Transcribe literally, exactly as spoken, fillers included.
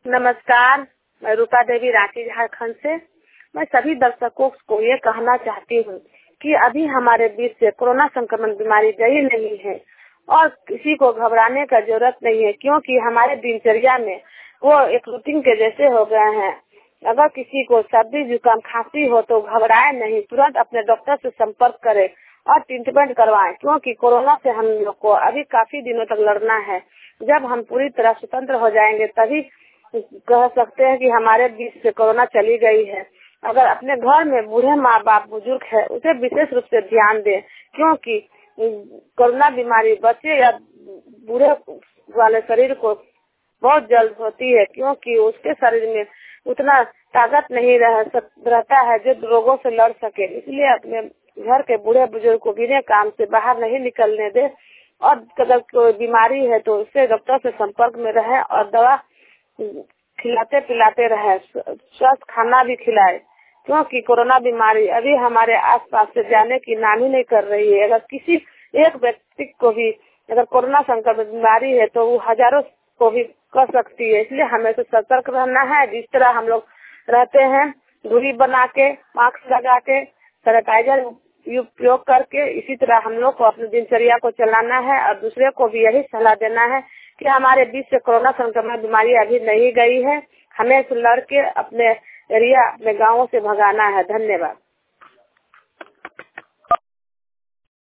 नमस्कार, मैं रूपा देवी रांची झारखंड से। मैं सभी दर्शकों को ये कहना चाहती हूँ कि अभी हमारे बीच से कोरोना संक्रमण बीमारी गई नहीं है और किसी को घबराने का जरूरत नहीं है, क्योंकि हमारे दिनचर्या में वो एक रूटीन के जैसे हो गए हैं। अगर किसी को सर्दी जुकाम खांसी हो तो घबराए नहीं, तुरंत अपने डॉक्टर से संपर्क करें और ट्रीटमेंट करवाएं, क्योंकि कोरोना से हम लोग को अभी काफी दिनों तक लड़ना है। जब हम पूरी तरह स्वतंत्र हो जाएंगे तभी कह सकते हैं कि हमारे बीच से कोरोना चली गई है। अगर अपने घर में बूढ़े माँ बाप बुजुर्ग है उसे विशेष रूप से ध्यान दें, क्योंकि कोरोना बीमारी बच्चे या बूढ़े वाले शरीर को बहुत जल्द होती है, क्योंकि उसके शरीर में उतना ताकत नहीं रह सक, रहता है जो रोगों से लड़ सके। इसलिए अपने घर के बूढ़े बुजुर्ग को बिना काम से बाहर नहीं निकलने दे और अगर कोई बीमारी है तो उससे डॉक्टर से संपर्क में रहे और दवा खिलाते पिलाते रहे, स्वस्थ खाना भी खिलाए, क्योंकि कोरोना बीमारी अभी हमारे आसपास से जाने की नाम ही नहीं कर रही है। अगर किसी एक व्यक्ति को भी अगर कोरोना संक्रमित बीमारी है तो वो हजारों को भी कर सकती है। इसलिए हमें तो सतर्क रहना है। जिस तरह हम लोग रहते हैं, दूरी बना के, मास्क लगा के, सैनिटाइजर उपयोग करके, इसी तरह हम लोग को अपनी दिनचर्या को चलाना है और दूसरे को भी यही सलाह देना है कि हमारे बीच से कोरोना संक्रमण बीमारी अभी नहीं गई है। हमें लड़ के अपने एरिया, अपने गाँवों से भगाना है। धन्यवाद।